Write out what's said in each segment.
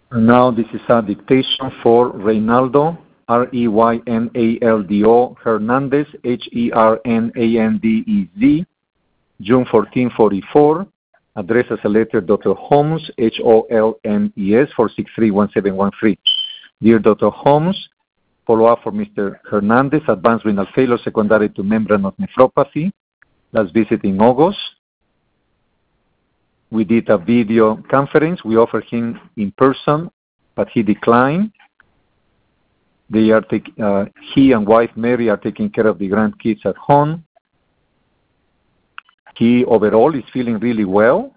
And now this is a dictation for Reynaldo, Reynaldo Hernandez, Hernandez, June 14, 44. Address as a letter, Dr. Holmes, Holmes, 4631713. Dear Dr. Holmes, follow-up for Mr. Hernandez, advanced renal failure secondary to membranous nephropathy. Last visit in August. We did a video conference. We offered him in person, but he declined. He and wife Mary are taking care of the grandkids at home. He overall is feeling really well.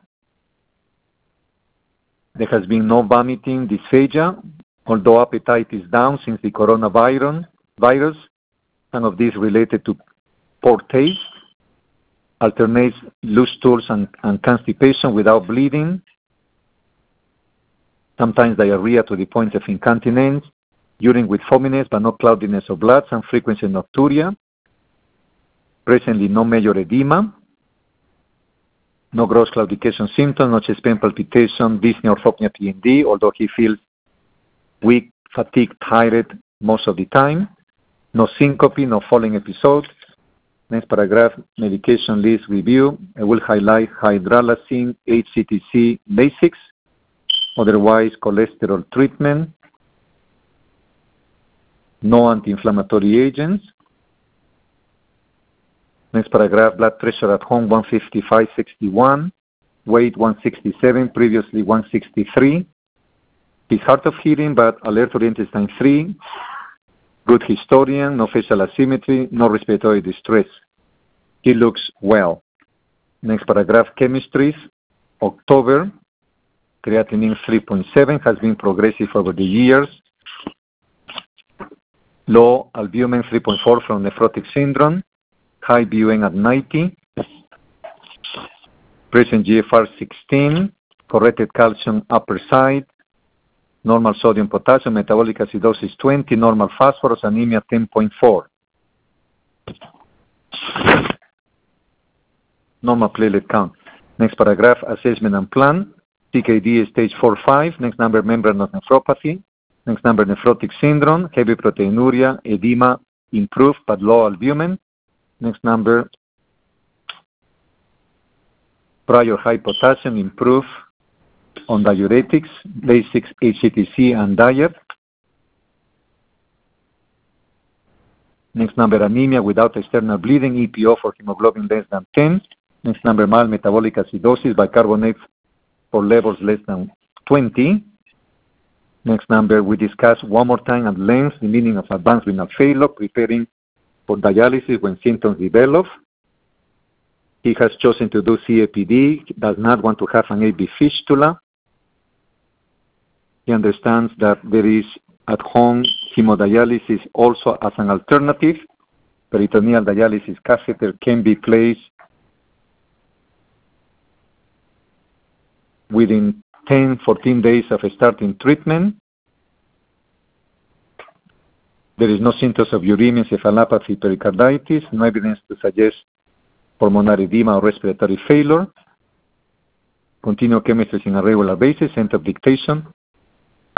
There has been no vomiting, dysphagia, although appetite is down since the coronavirus. Some of this related to poor taste. Alternates loose stools and constipation without bleeding. Sometimes diarrhea to the point of incontinence. Urine with foaminess but no cloudiness of blood. Some frequency of nocturia. Presently no major edema. No gross claudication symptoms. No chest pain, palpitation, dyspnea, orthopnea, PND, although he feels weak, fatigued, tired most of the time. No syncope, no falling episodes. Next paragraph, medication list review. I will highlight hydralazine, HCTC basics, otherwise cholesterol treatment, no anti-inflammatory agents. Next paragraph, blood pressure at home 155/61, weight 167, previously 163. He's hard of hearing but alert to intestine 3. Good historian, no facial asymmetry, no respiratory distress. He looks well. Next paragraph, chemistries. October, creatinine 3.7 has been progressive over the years. Low albumin 3.4 from nephrotic syndrome. High BUN at 90. Present GFR 16. Corrected calcium upper side. Normal sodium potassium, metabolic acidosis 20, normal phosphorus, anemia 10.4. Normal platelet count. Next paragraph, assessment and plan. CKD stage 4-5. Next number, membranous nephropathy. Next number, nephrotic syndrome, heavy proteinuria, edema, improved but low albumin. Next number, prior high potassium, improved on diuretics, basics, HCTC, and diet. Next number, anemia without external bleeding, EPO for hemoglobin less than 10. Next number, mild metabolic acidosis, bicarbonate for levels less than 20. Next number, we discuss one more time at length the meaning of advanced renal failure, preparing for dialysis when symptoms develop. He has chosen to do CAPD, does not want to have an AV fistula. He understands that there is at-home hemodialysis also as an alternative. Peritoneal dialysis catheter can be placed within 10-14 days of starting treatment. There is no symptoms of uremia, encephalopathy, pericarditis, no evidence to suggest pulmonary edema or respiratory failure. Continue chemistry on a regular basis, end of dictation.